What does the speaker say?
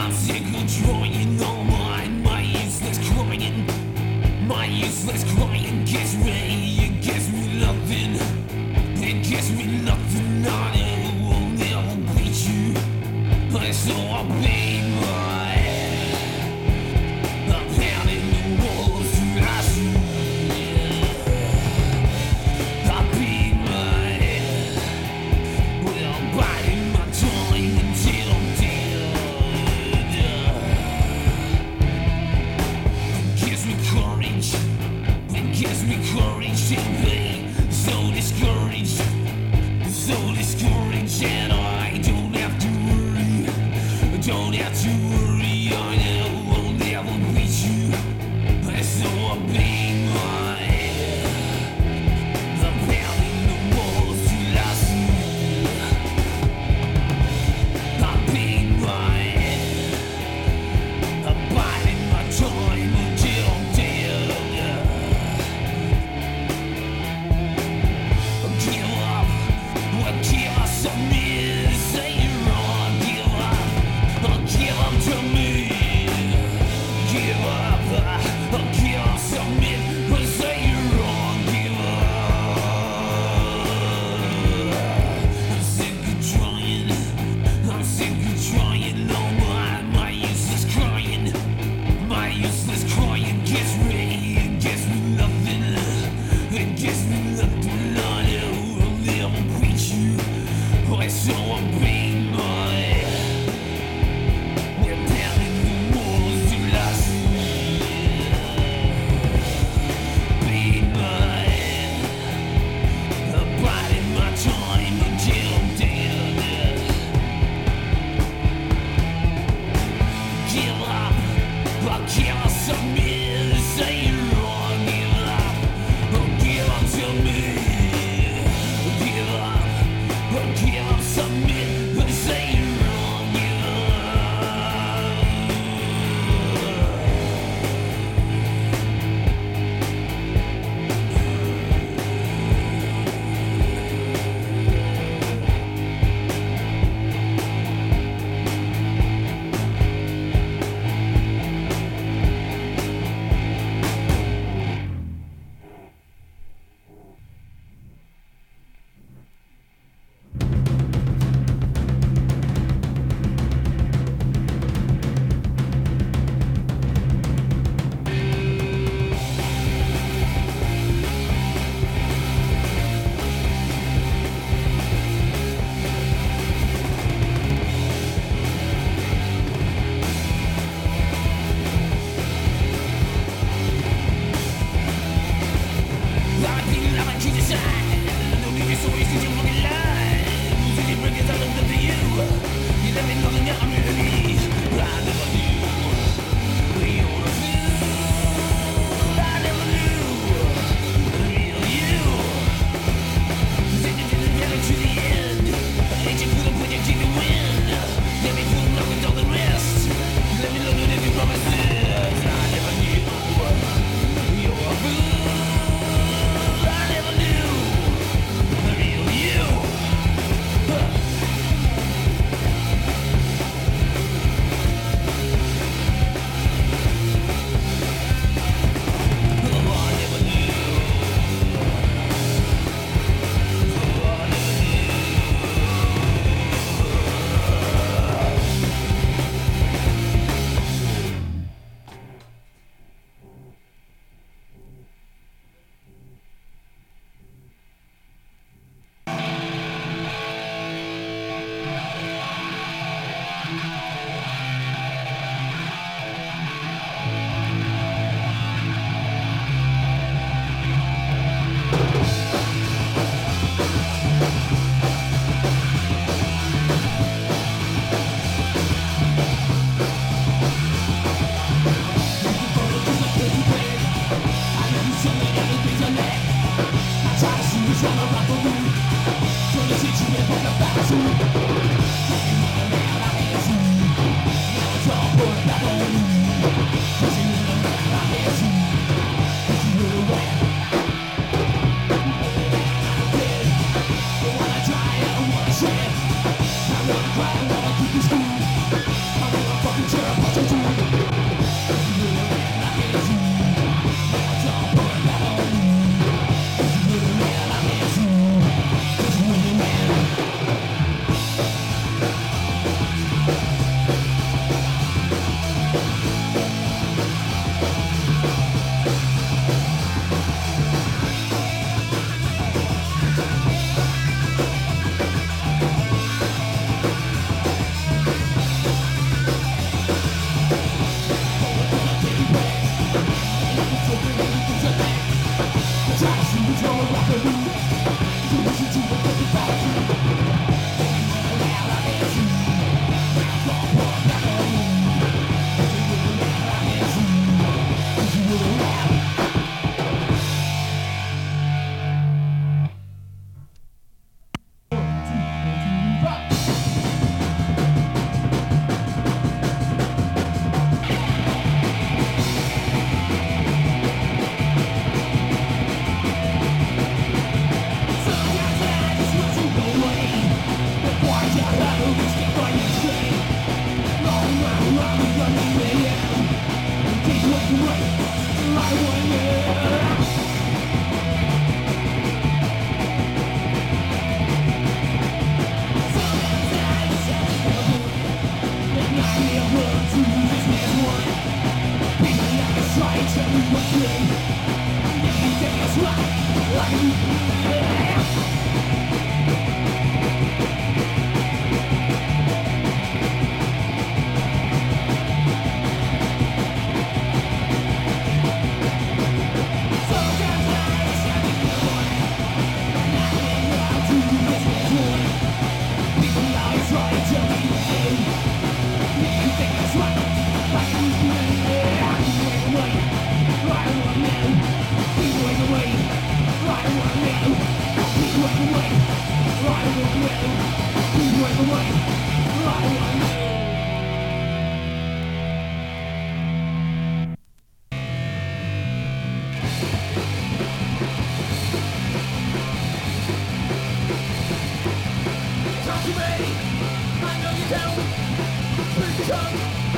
I'm sick of trying all my useless crying. My useless crying gets me, it gets me nothing. It gets me nothing, I will never beat you. So I'll be my I'm pounding the walls to last you. I'll be my well, I'm biding my time until I'm dead. It gives me courage. It gives me courage to be so discouraged. So discouraged and I don't have to worry. Don't have to worry, I know I'll never beat you. So I'll be my I'm pounding the walls to last you. I'll be my I'm biding my time until I'm dead. Give up, what give us a minute, say you're wrong, give up, give up to me. Give up, give us a minute, say you're wrong, give up. I'm sick of trying, I'm sick of trying, oh my useless crying. My useless crying gets me nothing. It gets me nothing, I know I'll never beat you. So I'm being my we're pounding the walls to last you. Being my I'm biding my time until I'm dead. Give up, I'll give us some minute, say you're wrong, give up, give up to me. Give up some minute, say you're wrong, give up. Talk to me, I know you're down. Speak your tongue.